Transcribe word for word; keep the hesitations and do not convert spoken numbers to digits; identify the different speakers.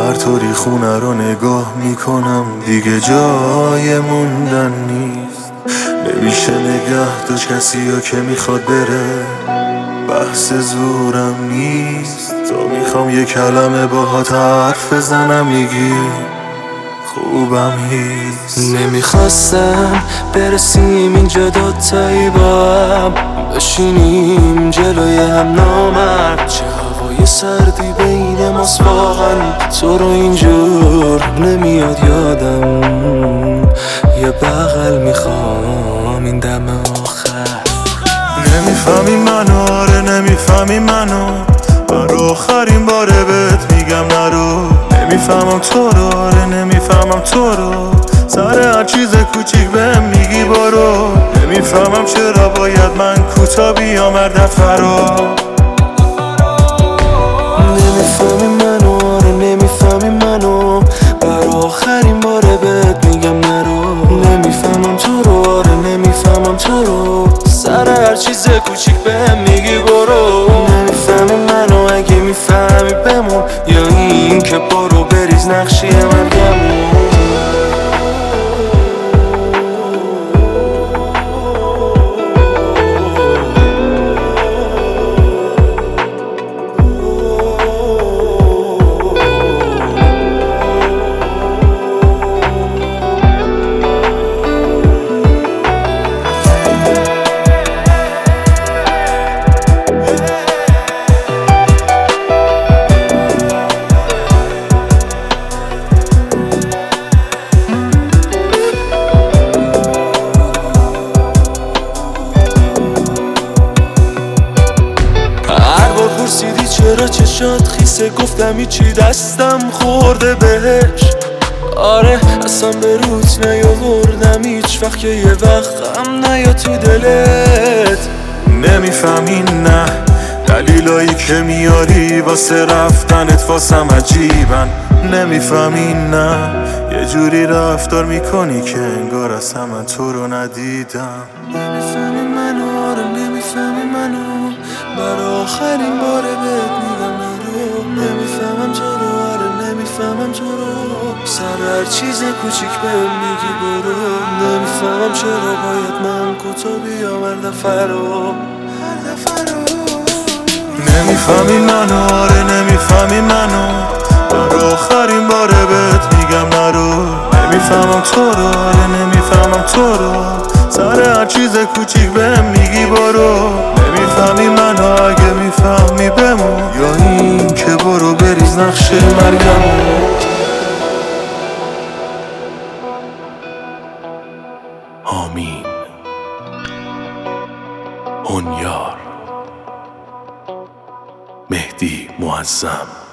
Speaker 1: هر طوری خونه رو نگاه میکنم دیگه جای موندن نیست. نمیشه نگه داشت کسی ها که میخواد بره، بحث زورم نیست. تو میخوام یه کلمه باهات حرف بزنم میگی خوبم هیست.
Speaker 2: نمیخواستم برسیم اینجا دوتایی با هم بشینیم جلوی هم نامرد. چه هوای سردی بین ماست واقعا، تو رو اینجور نمیاد یادم. یه بغل میخوام این دم آخر.
Speaker 1: نمیفهمی منو، آره نمیفهمی منو، برای آخرین باره بهت میگم نرو. نمیفهمم تو رو، آره نمیفهمم تو رو، سر هر چیز کوچیک بهم میگی برو. نمیفهمم چرا باید من کوتا بیام هر دفعه رو.
Speaker 2: نمیفهمی منو، آره نمیفهمی منو، برای آخرین باره بهت میگم نرو. نمیفهمم تو رو، آره نمیفهمم تو رو، سر هر چیز کوچیک بهم میگی برو. نمیفهمی منو، اگه میفهمی بمون، یا این که برو بریز نقشی مرگمون. پرسیدی چرا چشات خیسه، گفتم هیچی دستم خورده بهش. آره اصلا به روت نیاوردم هیچ وقت که یه وقت غم نیا تو دلت.
Speaker 1: نمیفهمی نه، دلیلایی که میاری واسه رفتنت واسم عجیبن. نمیفهمی نه، یه جوری رفتار میکنی که انگار اصلا من تو رو ندیدم.
Speaker 2: نمیفهمی منو، آره نمیفهمی منو، برای آخرین باره بهت میگم نرو. نمیفهمم تو رو، آره نمیفهمم تو رو، سر هر چیز کوچیک بهم میگی برو. نمیفهمم چرا باید من کوتا بیام هر دفعه رو، هر دفعه رو.
Speaker 1: نمیفهمی منو، آره نمیفهمی منو، برای آخرین باره بهت میگم نرو. نمیفهمم تو رو، آره نمیفهمم تو رو، سر هر چیز کوچیک بهم میگی برو. نمیفهمی منو، اگه میفهمی بمون، یا این که برو بریز نقش مرگمون.
Speaker 3: آمین. هنیار مهدی معظم.